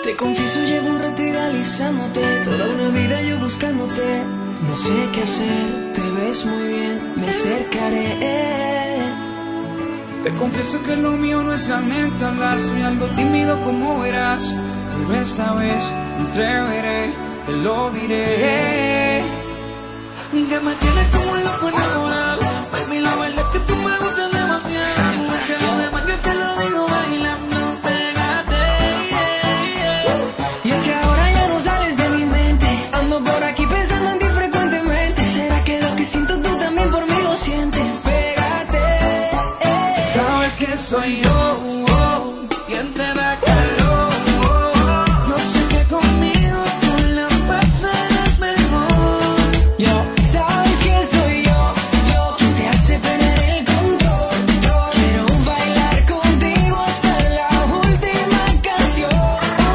Te confieso, llevo un rato idealizándote, toda una vida yo buscándote. No sé qué hacer, te ves muy bien, me acercaré. Te confieso que lo mío no es realmente hablar, soy algo tímido como verás, pero esta vez me atreveré, te lo diré. Que me tienes como un loco enamorado, baby, la verdad es que tú me gustas demasiado. Es que lo demás yo te lo digo bailando, pégate. Y es que ahora ya no sales de mi mente, ando por aquí pensando en ti frecuentemente. ¿Será que lo que siento tú también por mí lo sientes? Pégate. Sabes que soy yo, quien te da calor. Yo sé que conmigo tú la pasarás mejor. Sabes que soy yo quien te hace perder el control. Quiero bailar contigo hasta la última canción.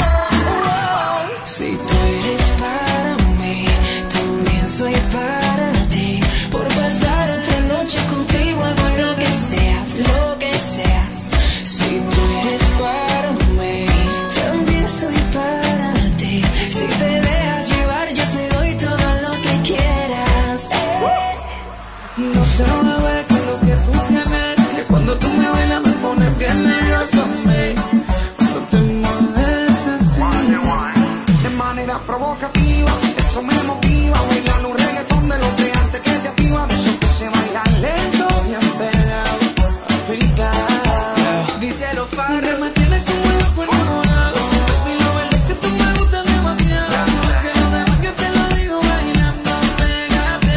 Si tú eres para mí, también soy para ti. Por pasar otra noche contigo hago lo que sea, lo que sea. Si tú eres para mí, también soy para ti. Si te dejas llevar, yo te doy todo lo que quieras. No sé, bebé, que es lo que tú tienes, que cuando tú me bailas me pones bien nervioso, me. Cuando te mueves así, de manera provocativa, eso me motiva. Bailar un reggaetón de los de antes que te activa, de eso que se baila lento, bien pegado, africano. Díselo, Farro. Que me tienes como un loco enamorado, baby, la verdad es que tú me gustas demasiado. Que lo demás yo te lo digo bailando, pégate.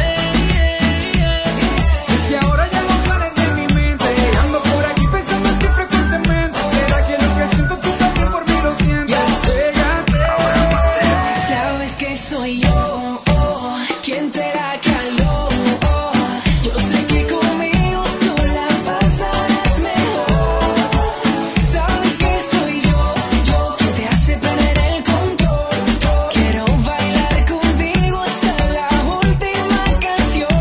Es que ahora ya no sales de mi mente, ando por aquí pensando en ti frecuentemente. ¿Será que lo que siento tú también por mí lo sientes? Pégate. Sabes que soy yo quien te da calor. Yo sé que conmigo tú la pasarás mejor. Sabes que soy yo quien te hace perder el control. Quiero bailar contigo hasta la última canción.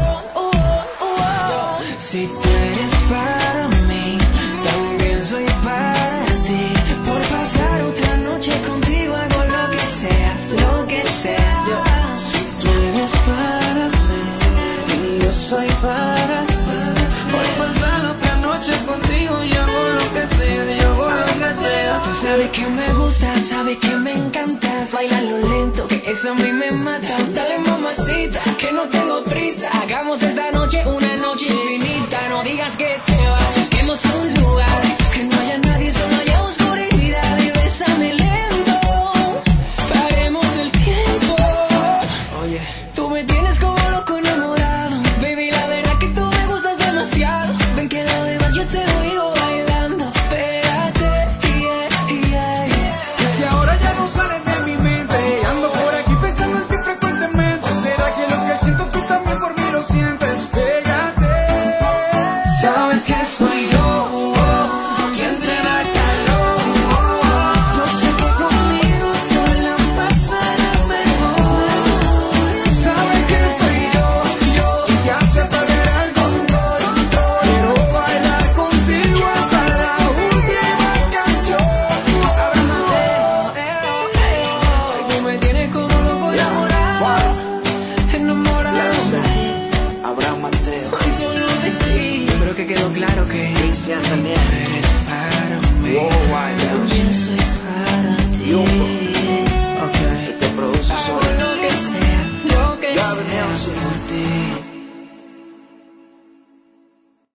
Si tú eres para mí, también soy para ti. Por pasar otra noche contigo hago lo que sea, lo que sea. Si tú eres para mí y yo soy para ti, por pasar otra noche contigo yo hago lo que sea, yo hago lo que sea. Tú sabes que me gusta, sabes que me encantas. Bailalo lento, que eso a mí me mata. Dale, mamacita, que no tengo prisa. Hagamos esta noche una noche infinita. No digas que te vas, busquemos un lugar que no haya nadie, solo haya oscuridad. Y bésame lento, paremos el tiempo. Oye, tú me tienes como loco enamorado, baby, la verdad que tú me gustas demasiado. Ven que lo demás yo te lo digo bailando, pégate, Es que ahora ya no sales de mi mente, ando por aquí pensando en ti frecuentemente. ¿Será que lo que siento tú también por mí lo sientes? Pégate. Sabes que soy yo quien te da calor. Yo sé que conmigo tú la pasarás mejor. Sabes que soy yo quien te hace perder el control. Quiero bailar contigo hasta la última canción. Tú me tienes como loco enamorado, enamorado. Abraham Mateo, Y solo de ti. Yo creo que quedó claro que Cristian Daniel, eres para mí. Worldwide También soy para ti. Yumbo. Okay. el que produce Hago solo. lo que sea, lo que Gavin sea Music. por ti.